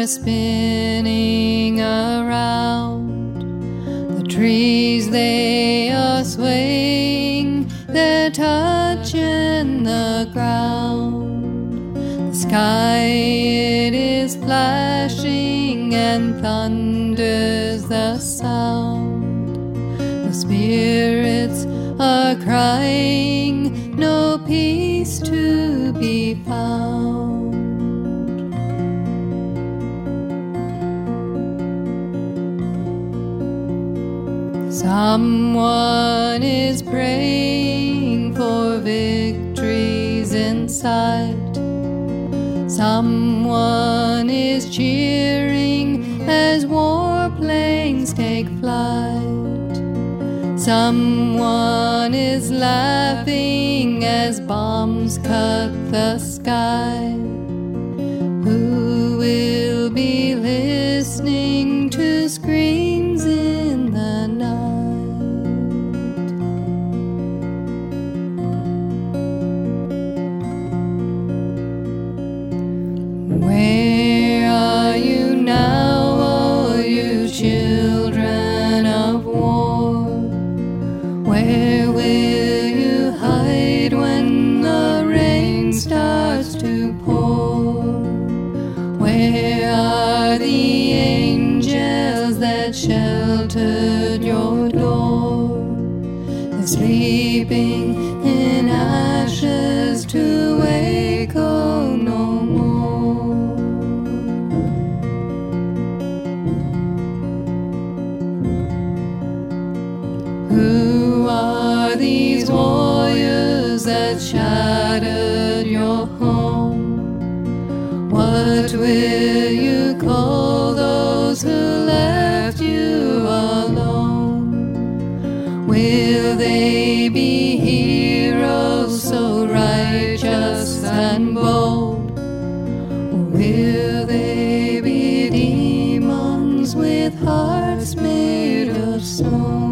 are spinning around. The trees, they are swaying, they're touching the ground. The sky, it is flashing and thunders the sound. The spirits are crying, no peace to be found. Someone is praying for victories in sight. Someone is cheering as warplanes take flight. Someone is laughing as bombs cut the sky. Who will be listening to screams in the night? Where are you now, all you children of war? Where will you hide when the rain starts to pour? Where are the angels that sheltered your door? They're sleeping in ashes to wake no more. Who are these warriors that shattered your home? What will you call those who left you alone? Will they be heroes so righteous and bold? Or will they be demons with hearts made of stone?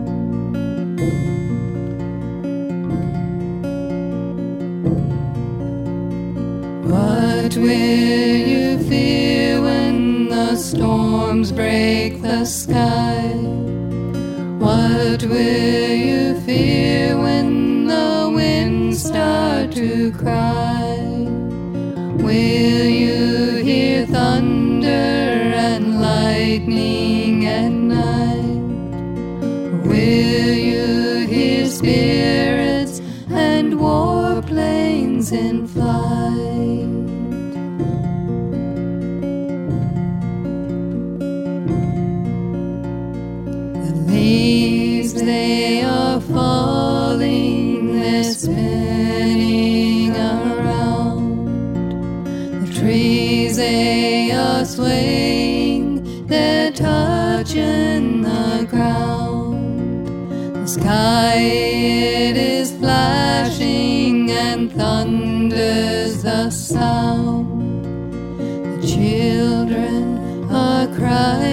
What will you fear when the storms break the sky? What will you fear when the winds start to cry? Will you hear thunder and lightning at night? Or will you hear spirits and warplanes in flight? Leaves, they are falling, they're spinning around. The trees, they are swaying, they're touching the ground. The sky, it is flashing and thunders the sound. The children are crying